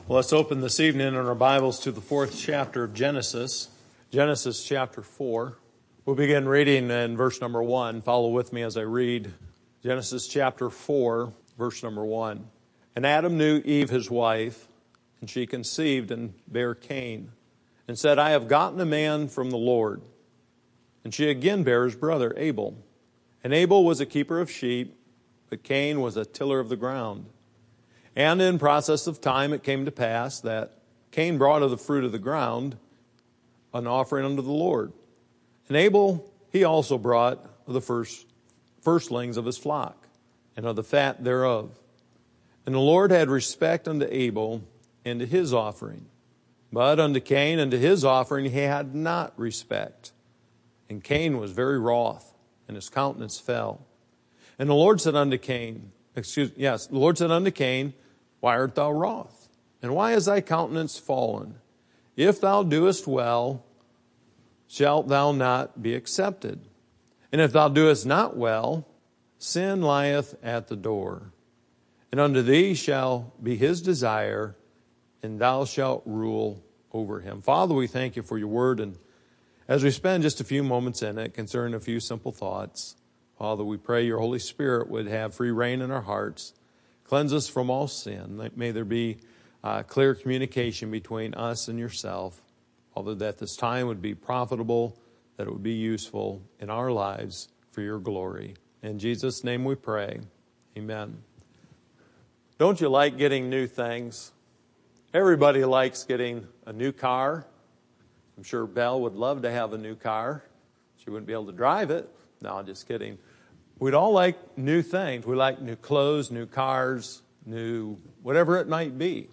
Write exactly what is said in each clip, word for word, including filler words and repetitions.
Well, let's open this evening in our Bibles to the fourth chapter of Genesis, Genesis chapter four. We'll begin reading in verse number one. Follow with me as I read Genesis chapter four, verse number one. And Adam knew Eve his wife, and she conceived and bare Cain, and said, I have gotten a man from the Lord. And she again bare his brother Abel. And Abel was a keeper of sheep, but Cain was a tiller of the ground. And in process of time it came to pass that Cain brought of the fruit of the ground an offering unto the Lord. And Abel, he also brought of the first firstlings of his flock, and of the fat thereof. And the Lord had respect unto Abel and to his offering. But unto Cain and to his offering he had not respect. And Cain was very wroth, and his countenance fell. And the Lord said unto Cain, excuse yes, the Lord said unto Cain, why art thou wroth? And why is thy countenance fallen? If thou doest well, shalt thou not be accepted? And if thou doest not well, sin lieth at the door. And unto thee shall be his desire, and thou shalt rule over him. Father, we thank you for your word, and as we spend just a few moments in it concerning a few simple thoughts, Father, we pray your Holy Spirit would have free reign in our hearts. Cleanse us from all sin. May there be uh, clear communication between us and yourself. Father, that this time would be profitable, that it would be useful in our lives for your glory. In Jesus' name we pray. Amen. Don't you like getting new things? Everybody likes getting a new car. I'm sure Belle would love to have a new car. She wouldn't be able to drive it. No, I'm just kidding. We'd all like new things. We like new clothes, new cars, new whatever it might be.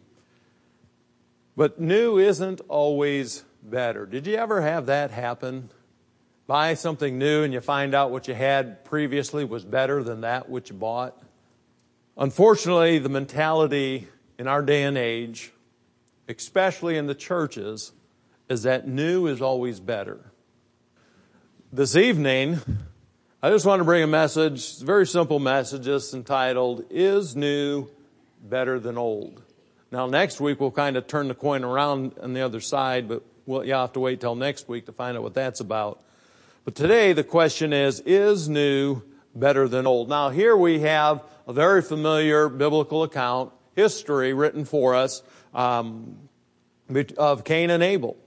But new isn't always better. Did you ever have that happen? Buy something new and you find out what you had previously was better than that which you bought? Unfortunately, the mentality in our day and age, especially in the churches, is that new is always better. This evening, I just want to bring a message, a very simple message, just entitled, Is New Better Than Old? Now, next week, we'll kind of turn the coin around on the other side, but we'll, you'll have to wait till next week to find out what that's about. But today, the question is, is new better than old? Now, here we have a very familiar biblical account, history written for us, um, of Cain and Abel.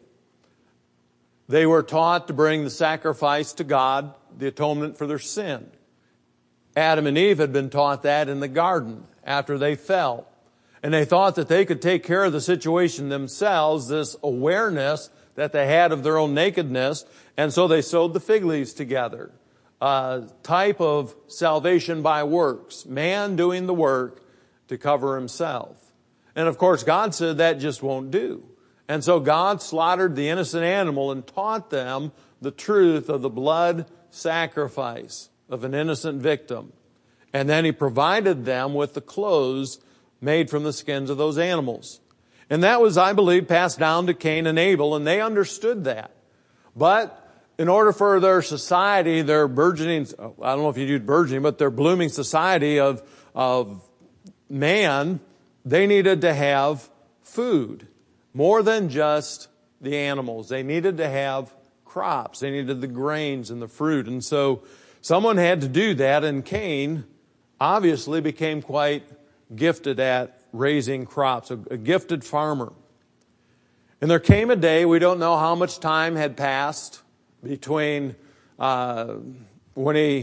They were taught to bring the sacrifice to God, the atonement for their sin. Adam and Eve had been taught that in the garden after they fell. And they thought that they could take care of the situation themselves, this awareness that they had of their own nakedness. And so they sewed the fig leaves together. A type of salvation by works. Man doing the work to cover himself. And of course, God said that just won't do. And so God slaughtered the innocent animal and taught them the truth of the blood sacrifice of an innocent victim. And then he provided them with the clothes made from the skins of those animals. And that was, I believe, passed down to Cain and Abel, and they understood that. But in order for their society, their burgeoning, I don't know if you use burgeoning, but their blooming society of, of man, they needed to have food. More than just the animals. They needed to have crops. They needed the grains and the fruit. And so someone had to do that. And Cain obviously became quite gifted at raising crops, a, a gifted farmer. And there came a day, we don't know how much time had passed between uh, when he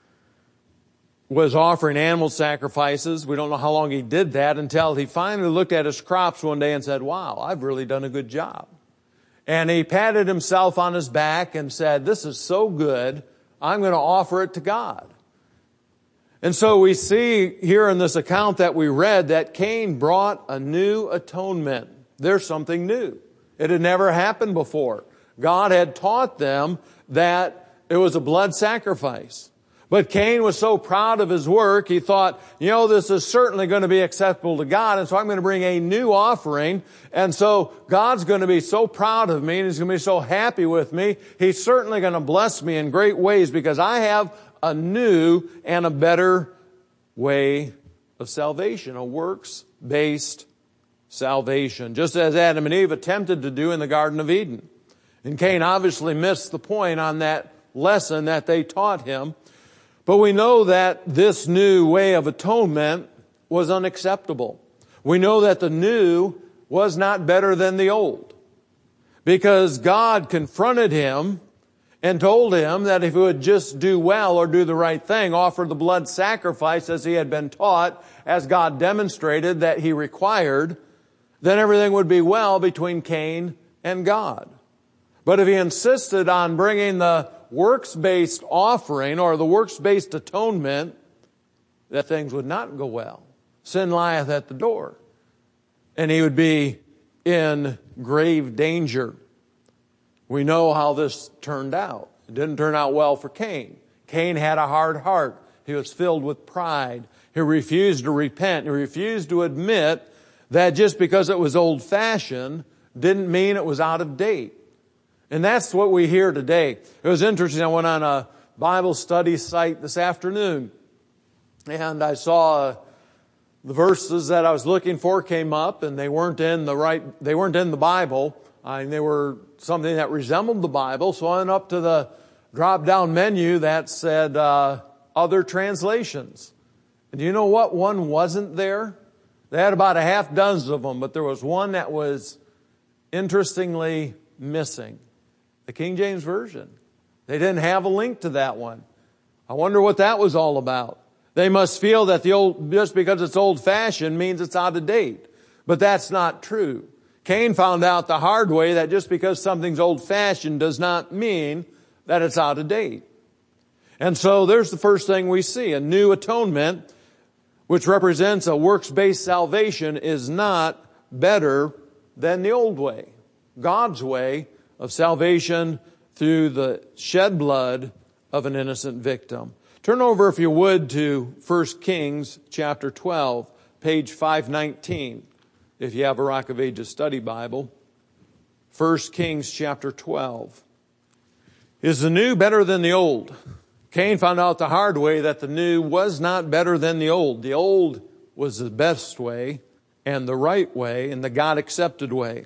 was offering animal sacrifices. We don't know how long he did that until he finally looked at his crops one day and said, wow, I've really done a good job. And he patted himself on his back and said, this is so good, I'm going to offer it to God. And so we see here in this account that we read that Cain brought a new atonement. There's something new. It had never happened before. God had taught them that it was a blood sacrifice. But Cain was so proud of his work, he thought, you know, this is certainly going to be acceptable to God, and so I'm going to bring a new offering. And so God's going to be so proud of me, and He's going to be so happy with me. He's certainly going to bless me in great ways because I have a new and a better way of salvation, a works-based salvation, just as Adam and Eve attempted to do in the Garden of Eden. And Cain obviously missed the point on that lesson that they taught him. But we know that this new way of atonement was unacceptable. We know that the new was not better than the old, because God confronted him and told him that if he would just do well or do the right thing, offer the blood sacrifice as he had been taught, as God demonstrated that he required, then everything would be well between Cain and God. But if he insisted on bringing the works-based offering or the works-based atonement, that things would not go well. Sin lieth at the door, and he would be in grave danger. We know how this turned out. It didn't turn out well for Cain. Cain had a hard heart. He was filled with pride. He refused to repent. He refused to admit that just because it was old-fashioned didn't mean it was out of date. And that's what we hear today. It was interesting. I went on a Bible study site this afternoon, and I saw the verses that I was looking for came up, and they weren't in the right, they weren't in the Bible. I mean, they were something that resembled the Bible. So I went up to the drop-down menu that said uh, other translations. And do you know what one wasn't there? They had about a half dozen of them, but there was one that was interestingly missing. The King James Version. They didn't have a link to that one. I wonder what that was all about. They must feel that the old, just because it's old-fashioned means it's out of date. But that's not true. Cain found out the hard way that just because something's old-fashioned does not mean that it's out of date. And so there's the first thing we see. A new atonement, which represents a works-based salvation, is not better than the old way. God's way of salvation through the shed blood of an innocent victim. Turn over, if you would, to First Kings chapter twelve, page five nineteen, if you have a Rock of Ages study Bible. First Kings chapter twelve. Is the new better than the old? Cain found out the hard way that the new was not better than the old. The old was the best way and the right way and the God-accepted way.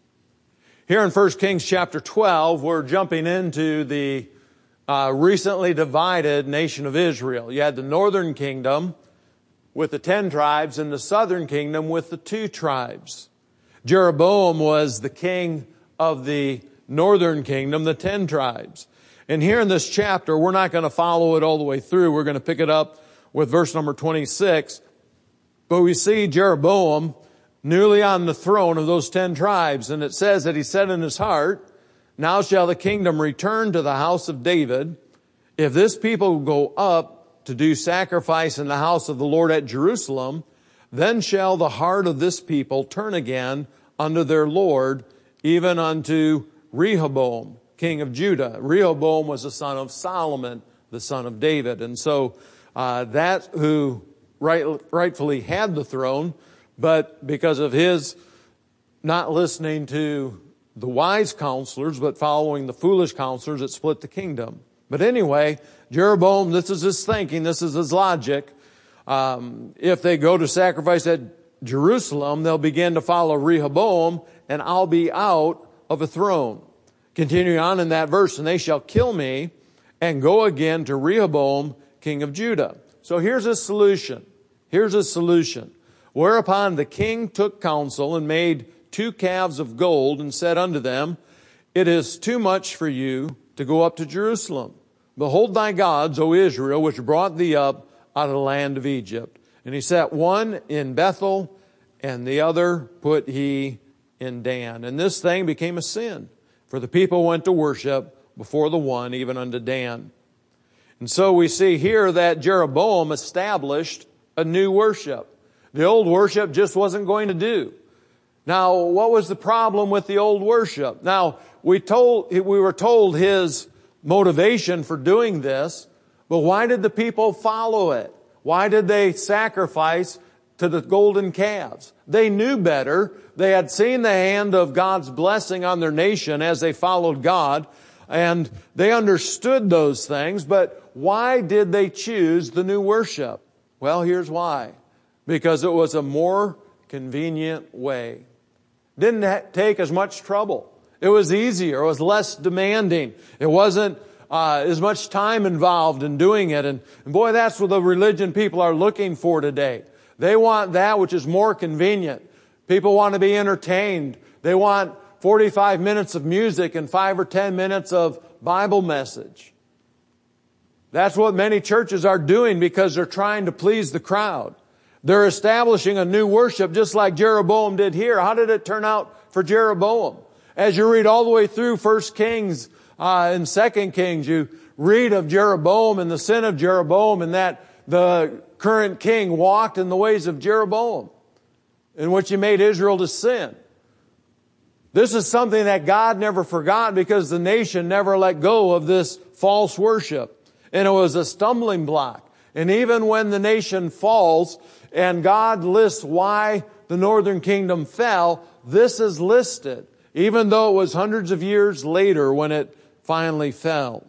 Here in First Kings chapter twelve, we're jumping into the uh, recently divided nation of Israel. You had the northern kingdom with the ten tribes and the southern kingdom with the two tribes. Jeroboam was the king of the northern kingdom, the ten tribes. And here in this chapter, we're not going to follow it all the way through. We're going to pick it up with verse number twenty-six. But we see Jeroboam newly on the throne of those ten tribes. And it says that he said in his heart, now shall the kingdom return to the house of David. If this people go up to do sacrifice in the house of the Lord at Jerusalem, then shall the heart of this people turn again unto their Lord, even unto Rehoboam, king of Judah. Rehoboam was the son of Solomon, the son of David. And so uh, that who right, rightfully had the throne, but because of his not listening to the wise counselors, but following the foolish counselors, it split the kingdom. But anyway, Jeroboam, this is his thinking, this is his logic. Um, if they go to sacrifice at Jerusalem, they'll begin to follow Rehoboam, and I'll be out of a throne. Continuing on in that verse, and they shall kill me and go again to Rehoboam, king of Judah. So here's a solution. Here's a solution. Whereupon the king took counsel and made two calves of gold and said unto them, it is too much for you to go up to Jerusalem. Behold thy gods, O Israel, which brought thee up out of the land of Egypt. And he set one in Bethel, and the other put he in Dan. And this thing became a sin, for the people went to worship before the one, even unto Dan. And so we see here that Jeroboam established a new worship. The old worship just wasn't going to do. Now, what was the problem with the old worship? Now, we told, we were told his motivation for doing this, but why did the people follow it? Why did they sacrifice to the golden calves? They knew better. They had seen the hand of God's blessing on their nation as they followed God, and they understood those things, but why did they choose the new worship? Well, here's why. Because it was a more convenient way. Didn't ha- take as much trouble. It was easier. It was less demanding. It wasn't uh, as much time involved in doing it. And, and boy, that's what the religion people are looking for today. They want that which is more convenient. People want to be entertained. They want forty-five minutes of music and five or ten minutes of Bible message. That's what many churches are doing because they're trying to please the crowd. They're establishing a new worship just like Jeroboam did here. How did it turn out for Jeroboam? As you read all the way through First Kings uh, and Second Kings, you read of Jeroboam and the sin of Jeroboam, and that the current king walked in the ways of Jeroboam, in which he made Israel to sin. This is something that God never forgot because the nation never let go of this false worship. And it was a stumbling block. And even when the nation falls and God lists why the northern kingdom fell, this is listed, even though it was hundreds of years later when it finally fell.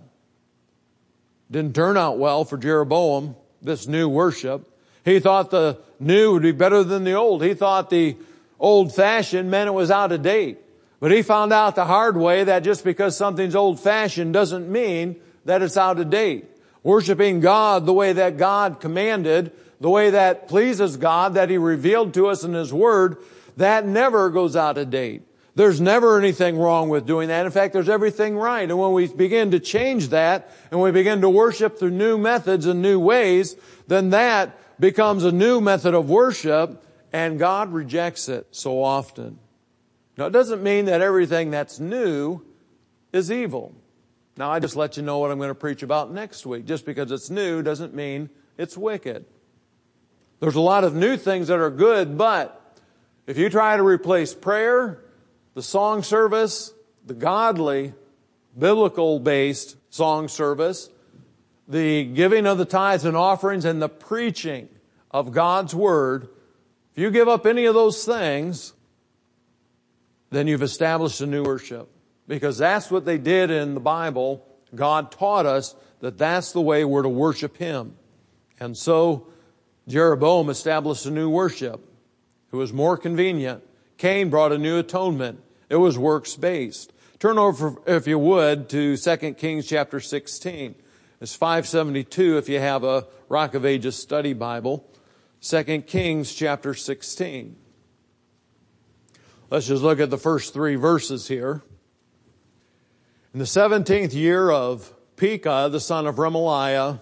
Didn't turn out well for Jeroboam, this new worship. He thought the new would be better than the old. He thought the old-fashioned meant it was out of date. But he found out the hard way that just because something's old-fashioned doesn't mean that it's out of date. Worshiping God the way that God commanded, the way that pleases God, that He revealed to us in His Word, that never goes out of date. There's never anything wrong with doing that. In fact, there's everything right. And when we begin to change that and we begin to worship through new methods and new ways, then that becomes a new method of worship, and God rejects it so often. Now, it doesn't mean that everything that's new is evil. Now, I just let you know what I'm going to preach about next week. Just because it's new doesn't mean it's wicked. There's a lot of new things that are good, but if you try to replace prayer, the song service, the godly, biblical-based song service, the giving of the tithes and offerings, and the preaching of God's Word, if you give up any of those things, then you've established a new worship. Because that's what they did in the Bible. God taught us that that's the way we're to worship Him. And so Jeroboam established a new worship. It was more convenient. Cain brought a new atonement. It was works-based. Turn over, if you would, to Second Kings chapter sixteen. It's five seventy-two if you have a Rock of Ages study Bible. Second Kings chapter sixteen. Let's just look at the first three verses here. In the seventeenth year of Pekah, the son of Remaliah,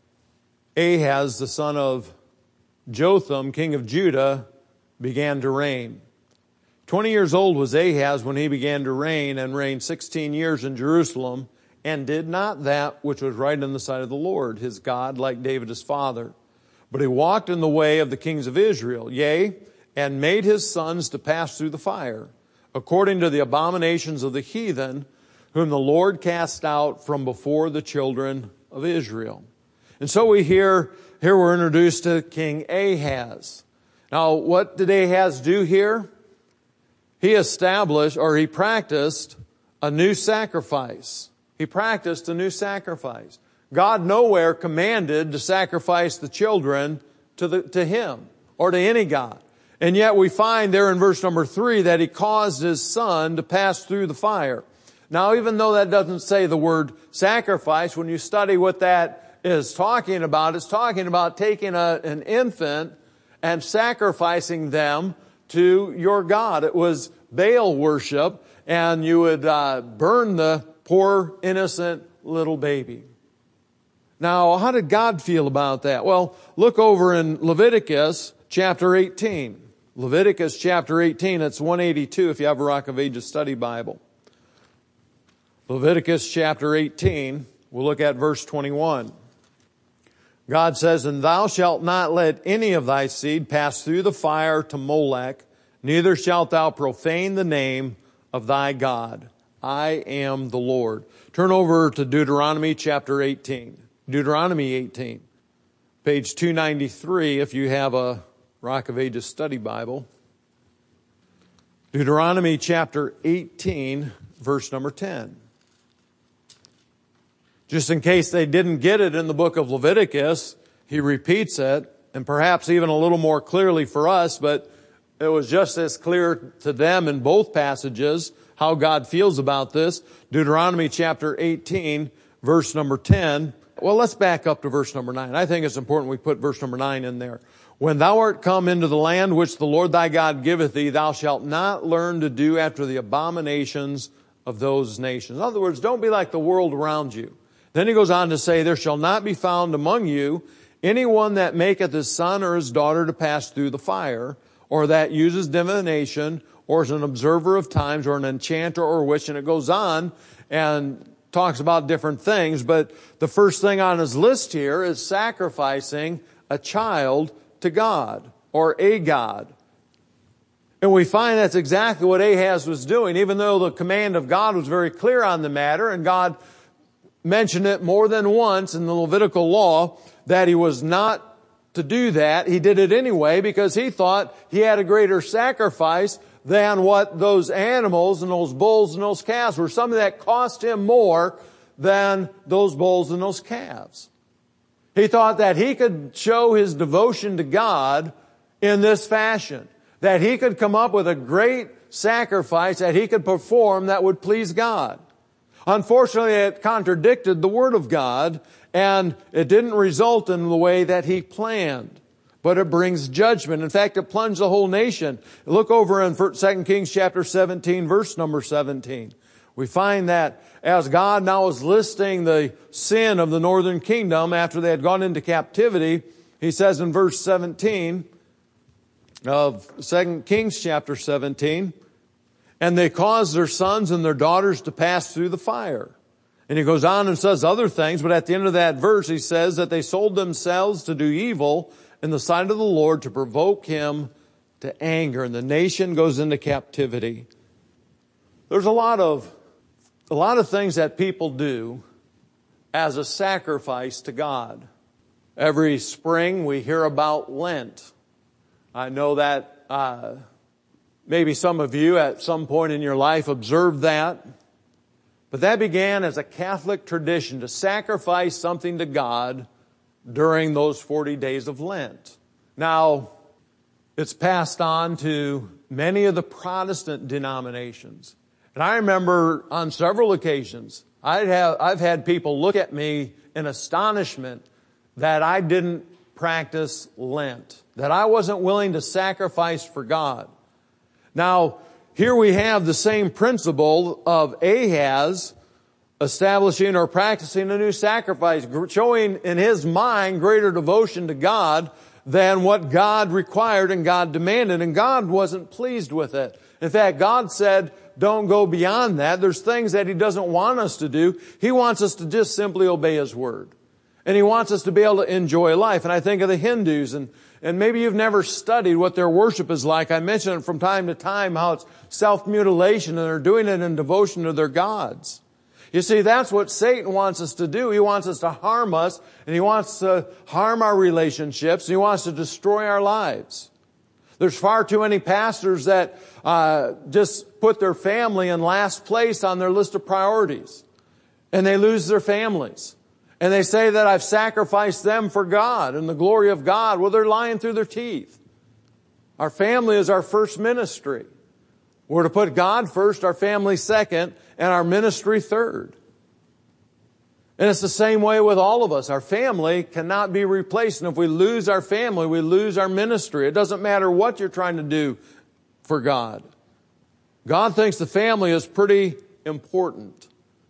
Ahaz, the son of Jotham, king of Judah, began to reign. Twenty years old was Ahaz when he began to reign, and reigned sixteen years in Jerusalem, and did not that which was right in the sight of the Lord, his God, like David his father. But he walked in the way of the kings of Israel, yea, and made his sons to pass through the fire, according to the abominations of the heathen, whom the Lord cast out from before the children of Israel. And so we hear, here we're introduced to King Ahaz. Now, what did Ahaz do here? He established, or he practiced, a new sacrifice. He practiced a new sacrifice. God nowhere commanded to sacrifice the children to the, to Him, or to any god. And yet we find there in verse number three that He caused His son to pass through the fire. Now, even though that doesn't say the word sacrifice, when you study what that is talking about, it's talking about taking a, an infant and sacrificing them to your God. It was Baal worship, and you would uh, burn the poor, innocent little baby. Now, how did God feel about that? Well, look over in Leviticus chapter eighteen. Leviticus chapter eighteen, it's one eighty-two if you have a Rock of Ages study Bible. Leviticus chapter eighteen, we'll look at verse twenty-one. God says, "And thou shalt not let any of thy seed pass through the fire to Molech, neither shalt thou profane the name of thy God. I am the Lord." Turn over to Deuteronomy chapter eighteen. Deuteronomy eighteen. Page two ninety-three if you have a Rock of Ages study Bible. Deuteronomy chapter eighteen, verse number ten. Just in case they didn't get it in the book of Leviticus, he repeats it, and perhaps even a little more clearly for us, but It was just as clear to them in both passages how God feels about this. Deuteronomy chapter eighteen, verse number ten. Well, let's back up to verse number nine. I think it's important we put verse number nine in there. When thou art come into the land which the Lord thy God giveth thee, thou shalt not learn to do after the abominations of those nations. In other words, don't be like the world around you. Then he goes on to say, there shall not be found among you anyone that maketh his son or his daughter to pass through the fire, or that uses divination, or is an observer of times, or an enchanter or witch. And it goes on and talks about different things. But the first thing on his list here is sacrificing a child to God, or a god. And we find that's exactly what Ahaz was doing, even though the command of God was very clear on the matter, and God mentioned it more than once in the Levitical law that he was not to do that. He did it anyway because he thought he had a greater sacrifice than what those animals and those bulls and those calves were. Something that cost him more than those bulls and those calves. He thought that he could show his devotion to God in this fashion. That he could come up with a great sacrifice that he could perform that would please God. Unfortunately, it contradicted the Word of God, and it didn't result in the way that he planned. But it brings judgment. In fact, it plunged the whole nation. Look over in Second Kings chapter seventeen, verse number seventeen. We find that as God now is listing the sin of the northern kingdom after they had gone into captivity, he says in verse seventeen of Second Kings chapter seventeen, and they caused their sons and their daughters to pass through the fire. And he goes on and says other things, but at the end of that verse he says that they sold themselves to do evil in the sight of the Lord to provoke him to anger. And the nation goes into captivity. There's a lot of, a lot of things that people do as a sacrifice to God. Every spring we hear about Lent. I know that uh, maybe some of you at some point in your life observed that. But that began as a Catholic tradition to sacrifice something to God during those forty days of Lent. Now, it's passed on to many of the Protestant denominations. And I remember on several occasions, I'd have, I've had people look at me in astonishment that I didn't practice Lent, that I wasn't willing to sacrifice for God. Now, here we have the same principle of Ahaz establishing or practicing a new sacrifice, showing in his mind greater devotion to God than what God required and God demanded, and God wasn't pleased with it. In fact, God said, don't go beyond that. There's things that He doesn't want us to do. He wants us to just simply obey His word. And He wants us to be able to enjoy life. And I think of the Hindus, and, and maybe you've never studied what their worship is like. I mention it from time to time, how it's self-mutilation, and they're doing it in devotion to their gods. You see, that's what Satan wants us to do. He wants us to harm us, and he wants to harm our relationships, and he wants to destroy our lives. There's far too many pastors that uh, just put their family in last place on their list of priorities, and they lose their families. And they say that I've sacrificed them for God and the glory of God. Well, they're lying through their teeth. Our family is our first ministry. We're to put God first, our family second, and our ministry third. And it's the same way with all of us. Our family cannot be replaced. And if we lose our family, we lose our ministry. It doesn't matter what you're trying to do for God. God thinks the family is pretty important.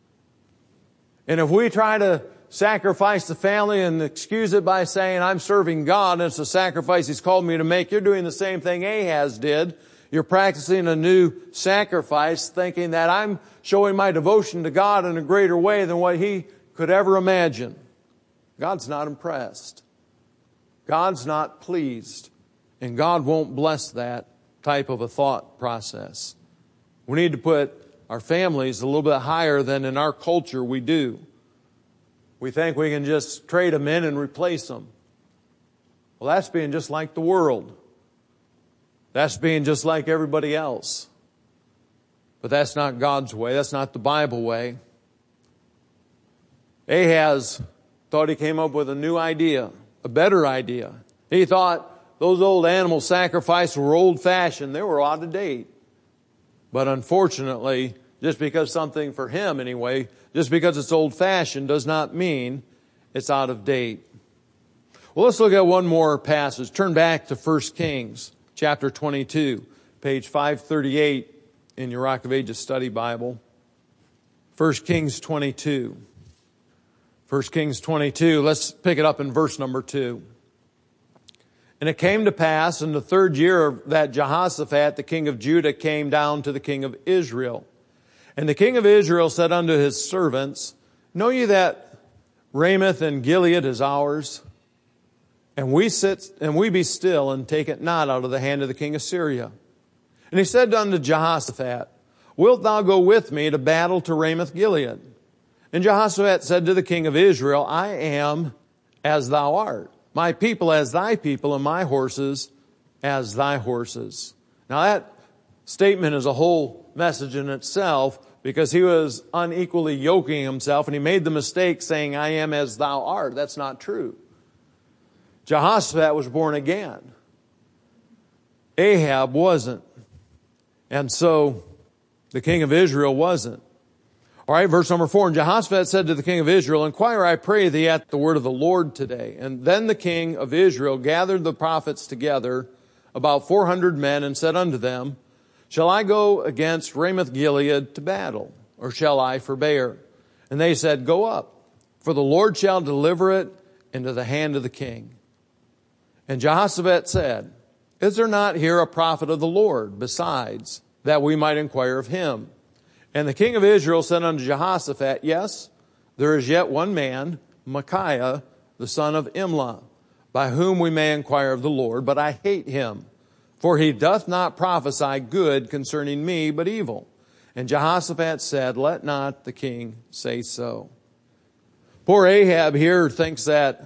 And if we try to sacrifice the family and excuse it by saying, I'm serving God, and it's a sacrifice He's called me to make, you're doing the same thing Ahaz did. You're practicing a new sacrifice, thinking that I'm showing my devotion to God in a greater way than what He could ever imagine. God's not impressed. God's not pleased. And God won't bless that type of a thought process. We need to put our families a little bit higher than in our culture we do. We think we can just trade them in and replace them. Well, that's being just like the world. That's being just like everybody else. But that's not God's way. That's not the Bible way. Ahaz thought he came up with a new idea, a better idea. He thought, those old animal sacrifices were old-fashioned. They were out of date. But unfortunately, just because something, for him anyway, just because it's old-fashioned does not mean it's out of date. Well, let's look at one more passage. Turn back to First Kings chapter twenty-two, page five thirty-eight in your Rock of Ages study Bible. First Kings twenty-two. First Kings twenty-two, let's pick it up in verse number two. And it came to pass in the third year that Jehoshaphat, the king of Judah, came down to the king of Israel. And the king of Israel said unto his servants, Know ye that Ramoth and Gilead is ours? And we sit, and we be still, and take it not out of the hand of the king of Syria. And he said unto Jehoshaphat, Wilt thou go with me to battle to Ramoth Gilead? And Jehoshaphat said to the king of Israel, I am as thou art, my people as thy people, and my horses as thy horses. Now that statement is a whole message in itself, because he was unequally yoking himself, and he made the mistake saying, I am as thou art. That's not true. Jehoshaphat was born again. Ahab wasn't. And so the king of Israel wasn't. All right, verse number four. And Jehoshaphat said to the king of Israel, Inquire, I pray thee, at the word of the Lord today. And then the king of Israel gathered the prophets together, about four hundred men, and said unto them, Shall I go against Ramoth Gilead to battle, or shall I forbear? And they said, Go up, for the Lord shall deliver it into the hand of the king. And Jehoshaphat said, Is there not here a prophet of the Lord besides, that we might inquire of him? And the king of Israel said unto Jehoshaphat, Yes, there is yet one man, Micaiah, the son of Imlah, by whom we may inquire of the Lord, but I hate him, for he doth not prophesy good concerning me, but evil. And Jehoshaphat said, Let not the king say so. Poor Ahab here thinks that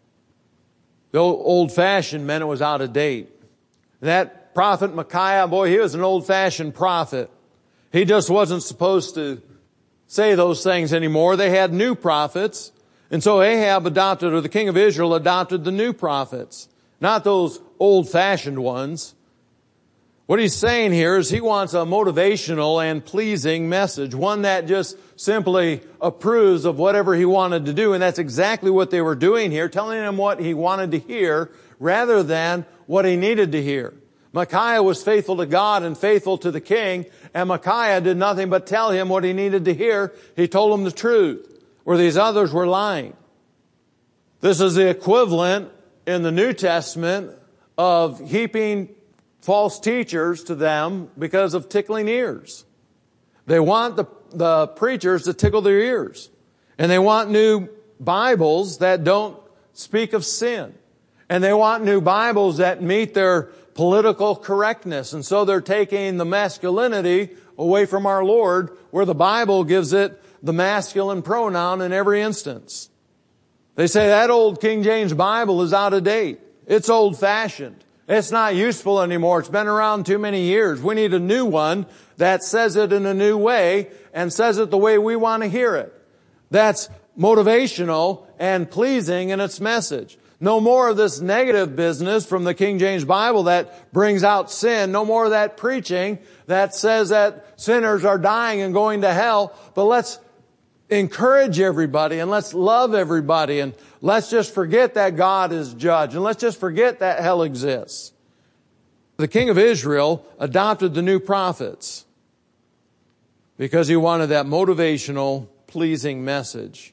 the old-fashioned meant it was out of date. That prophet Micaiah, boy, he was an old-fashioned prophet. He just wasn't supposed to say those things anymore. They had new prophets. And so Ahab adopted, or the king of Israel adopted the new prophets, not those old-fashioned ones. What he's saying here is he wants a motivational and pleasing message, one that just simply approves of whatever he wanted to do. And that's exactly what they were doing here, telling him what he wanted to hear rather than what he needed to hear. Micaiah was faithful to God and faithful to the king, and Micaiah did nothing but tell him what he needed to hear. He told him the truth, where these others were lying. This is the equivalent in the New Testament of heaping false teachers to them because of tickling ears. They want the, the preachers to tickle their ears. And they want new Bibles that don't speak of sin. And they want new Bibles that meet their political correctness. And so they're taking the masculinity away from our Lord, where the Bible gives it the masculine pronoun in every instance. They say that old King James Bible is out of date. It's old-fashioned. It's not useful anymore. It's been around too many years. We need a new one that says it in a new way and says it the way we want to hear it. That's motivational and pleasing in its message. No more of this negative business from the King James Bible that brings out sin. No more of that preaching that says that sinners are dying and going to hell. But let's encourage everybody, and let's love everybody, and let's just forget that God is judge, and let's just forget that hell exists. The king of Israel adopted the new prophets because he wanted that motivational, pleasing message.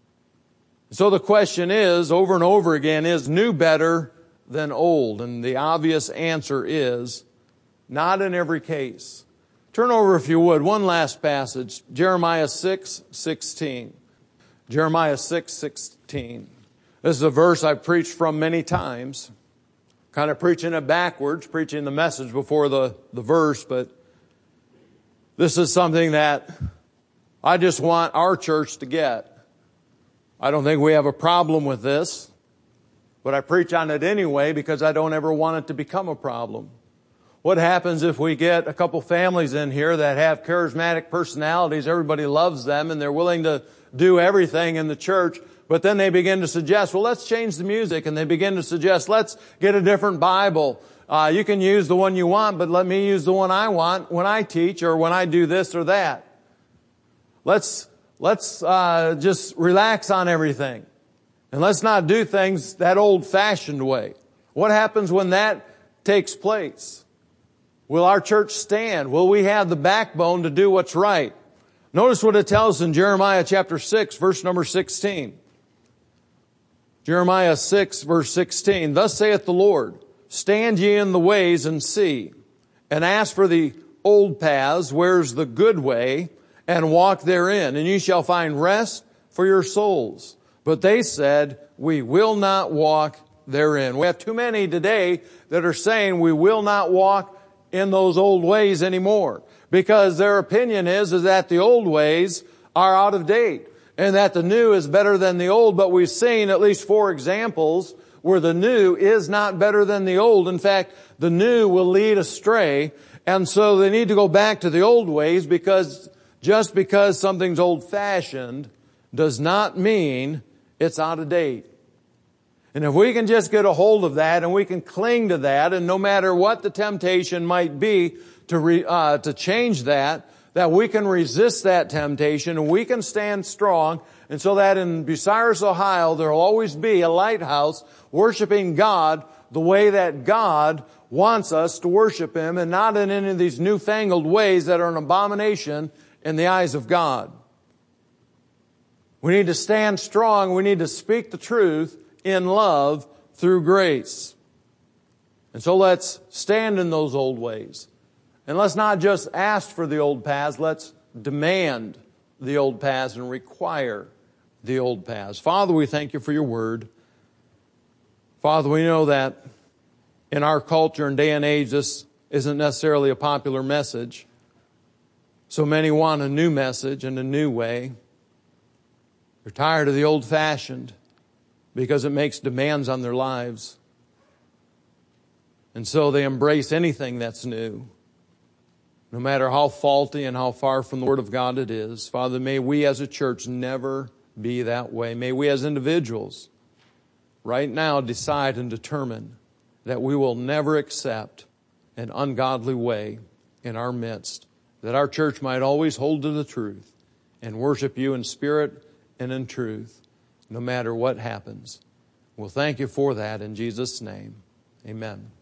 So the question is, over and over again, is new better than old? And the obvious answer is, not in every case. Turn over, if you would, one last passage, Jeremiah six sixteen. Jeremiah six sixteen. This is a verse I've preached from many times. Kind of preaching it backwards, preaching the message before the, the verse, but this is something that I just want our church to get. I don't think we have a problem with this, but I preach on it anyway because I don't ever want it to become a problem. What happens if we get a couple families in here that have charismatic personalities, everybody loves them, and they're willing to do everything in the church, but then they begin to suggest, well, let's change the music, and they begin to suggest, let's get a different Bible. Uh, you can use the one you want, but let me use the one I want when I teach or when I do this or that. Let's, let's, uh, just relax on everything. And let's not do things that old-fashioned way. What happens when that takes place? Will our church stand? Will we have the backbone to do what's right? Notice what it tells in Jeremiah chapter six, verse number sixteen. Jeremiah six, verse sixteen. Thus saith the Lord, stand ye in the ways and see, and ask for the old paths, where's the good way, and walk therein, and ye shall find rest for your souls. But they said, we will not walk therein. We have too many today that are saying we will not walk in those old ways anymore, because their opinion is, is that the old ways are out of date and that the new is better than the old. But we've seen at least four examples where the new is not better than the old. In fact, the new will lead astray. And so they need to go back to the old ways, because just because something's old-fashioned does not mean it's out of date. And if we can just get a hold of that and we can cling to that, and no matter what the temptation might be to re, uh, to change that, that we can resist that temptation and we can stand strong, and so that in Bucyrus, Ohio, there will always be a lighthouse worshiping God the way that God wants us to worship Him, and not in any of these newfangled ways that are an abomination in the eyes of God. We need to stand strong. We need to speak the truth in love through grace. And so let's stand in those old ways. And let's not just ask for the old paths. Let's demand the old paths and require the old paths. Father, we thank you for your word. Father, we know that in our culture and day and age, this isn't necessarily a popular message. So many want a new message and a new way. They're tired of the old-fashioned because it makes demands on their lives. And so they embrace anything that's new, no matter how faulty and how far from the Word of God it is. Father, may we as a church never be that way. May we as individuals right now decide and determine that we will never accept an ungodly way in our midst, that our church might always hold to the truth and worship you in spirit and in truth, no matter what happens. We'll thank you for that in Jesus' name. Amen.